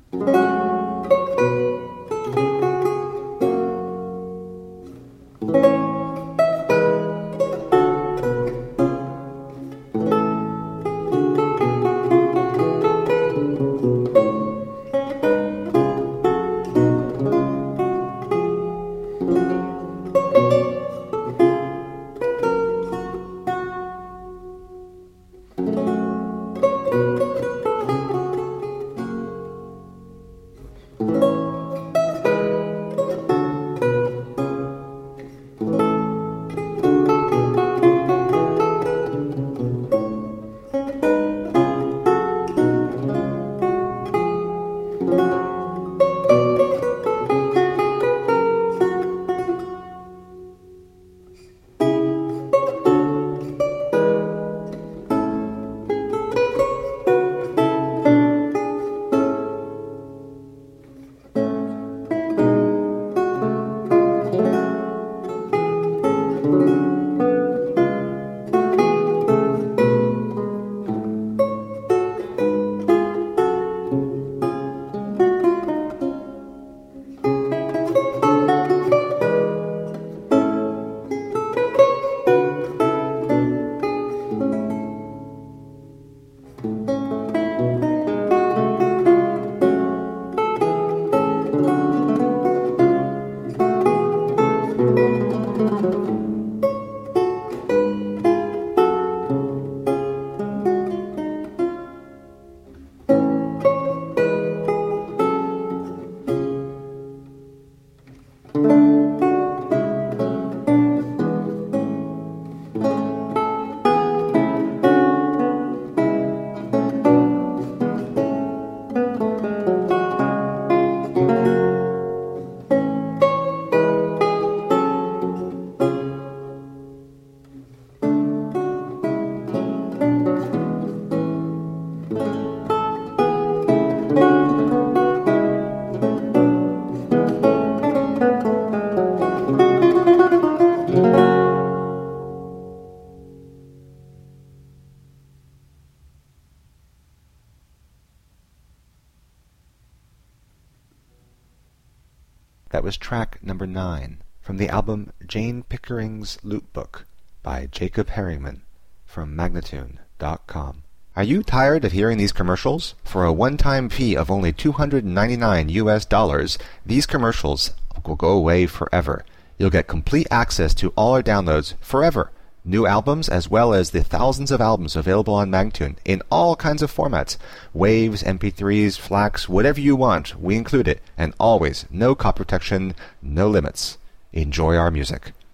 That was track number 9 from the album Jane Pickering's Loop Book by Jacob Herringman from Magnatune.com. Are you tired of hearing these commercials? For a one-time fee of only $299 US, these commercials will go away forever. You'll get complete access to all our downloads forever. New albums as well as the thousands of albums available on Magnatune in all kinds of formats. Waves, MP3s, FLACs, whatever you want, we include it. And always, no copy protection, no limits. Enjoy our music.